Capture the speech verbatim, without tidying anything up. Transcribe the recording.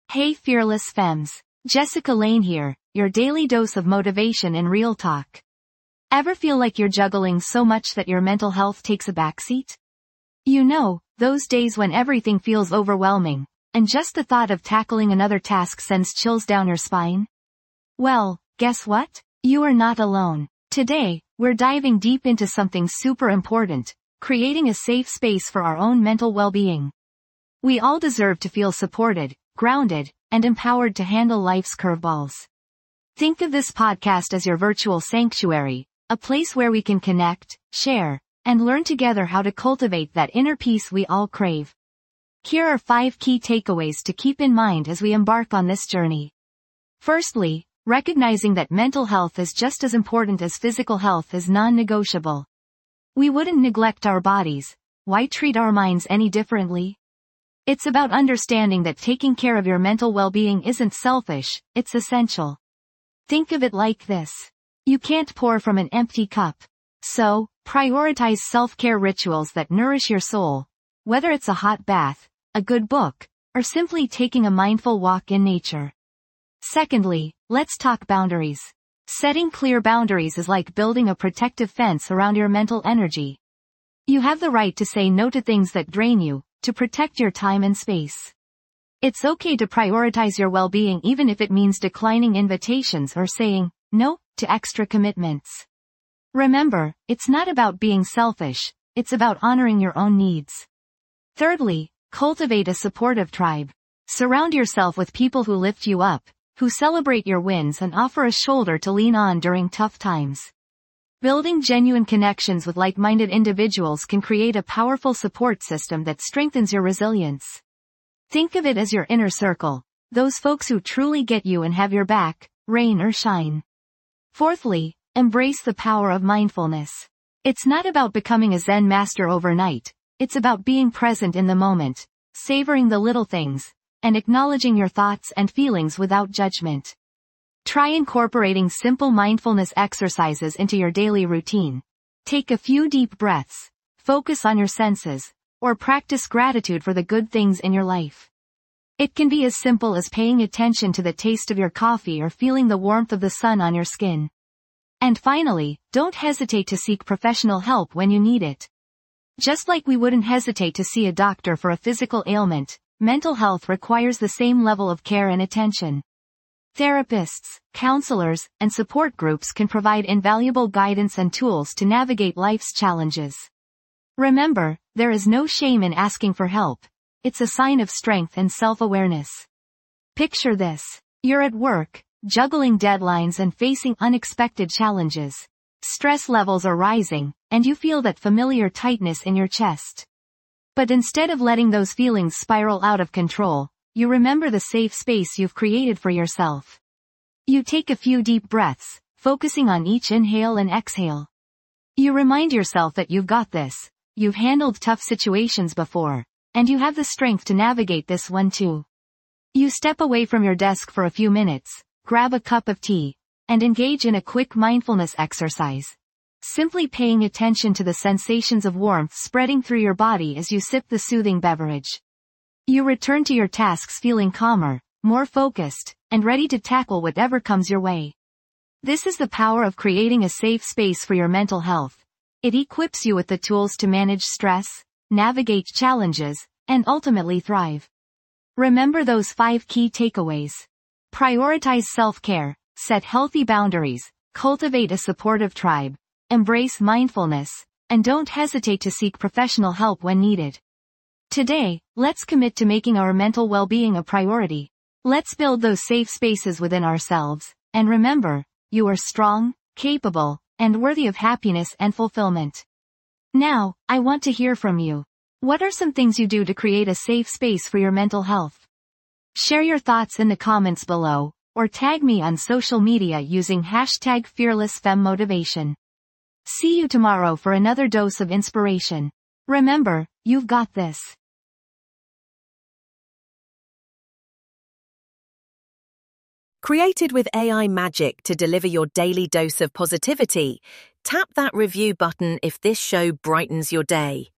Hey fearless femmes, Jessica Lane here, your daily dose of motivation and real talk. Ever feel like you're juggling so much that your mental health takes a backseat? You know, those days when everything feels overwhelming, and just the thought of tackling another task sends chills down your spine? Well, guess what? You are not alone. Today, we're diving deep into something super important, creating a safe space for our own mental well-being. We all deserve to feel supported, grounded, and empowered to handle life's curveballs. Think of this podcast as your virtual sanctuary, a place where we can connect, share, and learn together how to cultivate that inner peace we all crave. Here are five key takeaways to keep in mind as we embark on this journey. Firstly, recognizing that mental health is just as important as physical health is non-negotiable. We wouldn't neglect our bodies. Why treat our minds any differently? It's about understanding that taking care of your mental well-being isn't selfish, it's essential. Think of it like this. You can't pour from an empty cup. So, prioritize self-care rituals that nourish your soul, whether it's a hot bath, a good book, or simply taking a mindful walk in nature. Secondly, let's talk boundaries. Setting clear boundaries is like building a protective fence around your mental energy. You have the right to say no to things that drain you, to protect your time and space. It's okay to prioritize your well-being even if it means declining invitations or saying no to extra commitments. Remember, it's not about being selfish, it's about honoring your own needs. Thirdly, cultivate a supportive tribe. Surround yourself with people who lift you up, who celebrate your wins and offer a shoulder to lean on during tough times. Building genuine connections with like-minded individuals can create a powerful support system that strengthens your resilience. Think of it as your inner circle, those folks who truly get you and have your back, rain or shine. Fourthly, embrace the power of mindfulness. It's not about becoming a Zen master overnight, it's about being present in the moment, savoring the little things, and acknowledging your thoughts and feelings without judgment. Try incorporating simple mindfulness exercises into your daily routine. Take a few deep breaths, focus on your senses, or practice gratitude for the good things in your life. It can be as simple as paying attention to the taste of your coffee or feeling the warmth of the sun on your skin. And finally, don't hesitate to seek professional help when you need it. Just like we wouldn't hesitate to see a doctor for a physical ailment, mental health requires the same level of care and attention. Therapists, counselors, and support groups can provide invaluable guidance and tools to navigate life's challenges. Remember, there is no shame in asking for help. It's a sign of strength and self-awareness. Picture this. You're at work, juggling deadlines and facing unexpected challenges. Stress levels are rising, and you feel that familiar tightness in your chest. But instead of letting those feelings spiral out of control, you remember the safe space you've created for yourself. You take a few deep breaths, focusing on each inhale and exhale. You remind yourself that you've got this, you've handled tough situations before, and you have the strength to navigate this one too. You step away from your desk for a few minutes, grab a cup of tea, and engage in a quick mindfulness exercise. Simply paying attention to the sensations of warmth spreading through your body as you sip the soothing beverage. You return to your tasks feeling calmer, more focused, and ready to tackle whatever comes your way. This is the power of creating a safe space for your mental health. It equips you with the tools to manage stress, navigate challenges, and ultimately thrive. Remember those five key takeaways. Prioritize self-care, set healthy boundaries, cultivate a supportive tribe, embrace mindfulness, and don't hesitate to seek professional help when needed. Today, let's commit to making our mental well-being a priority. Let's build those safe spaces within ourselves, and remember, you are strong, capable, and worthy of happiness and fulfillment. Now, I want to hear from you. What are some things you do to create a safe space for your mental health? Share your thoughts in the comments below, or tag me on social media using hashtag FearlessFemMotivation. See you tomorrow for another dose of inspiration. Remember, you've got this. Created with A I magic to deliver your daily dose of positivity, tap that review button if this show brightens your day.